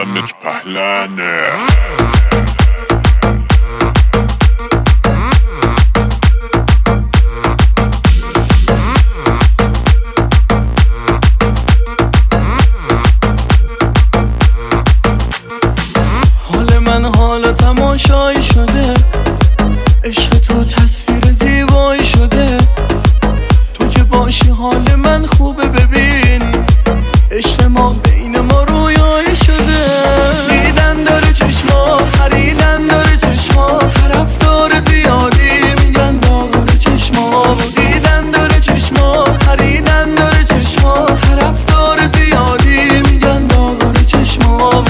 همه تو پهلنه. حال من حالا تماشایی شده، عشق تو تصویر زیبایی شده. تو که باشی حال من خوبه، ببین عشق ما بین ما رویایی شده. دیدن داره چشما، خریدن داره چشما، طرفدار زیادی میگن داغ چشما. دیدن داره چشما، خریدن داره چشما، طرفدار زیادی میگن داغ چشما.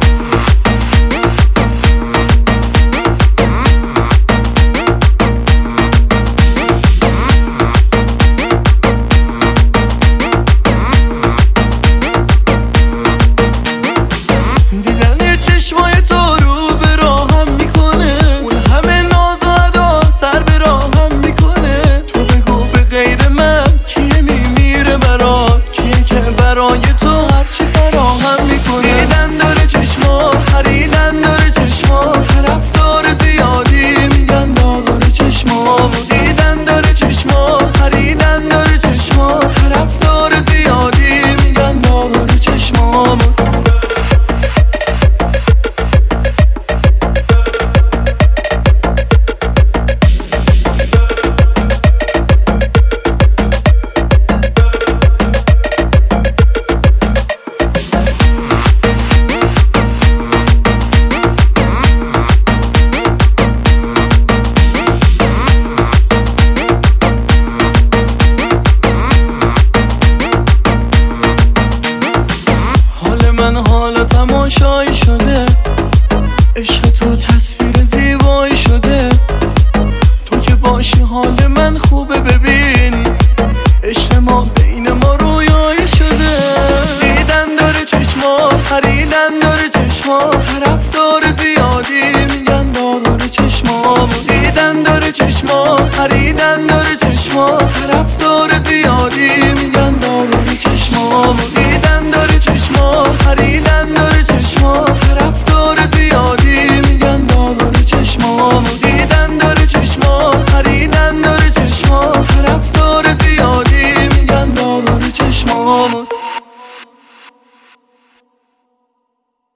چشمای تو رو به راهم میکنه، اون همه ناز و ادا سر به راهم میکنه. تو بگو به غیر من کیه میمیره برات، کیه که برای تو هرچی فراهم میکنه. دیدن داره چشما، خریدن داره چشما، طرفدار زیادی میگن داغ چشما. دیدن داره چشما، خریدن داره چشما، طرفدار زیادی میگن داغ چشما. من حالا تماشایی شده، عشق تو تصویر زیبایی شده. تو که باشی حال من خوبه، ببین عشق ما بین ما رویایی شده. دیدن داره چشما، خریدن داره چشما، طرفدار زیادی میگن داغ چشما. دیدن داره چشما، خریدن داره چشما،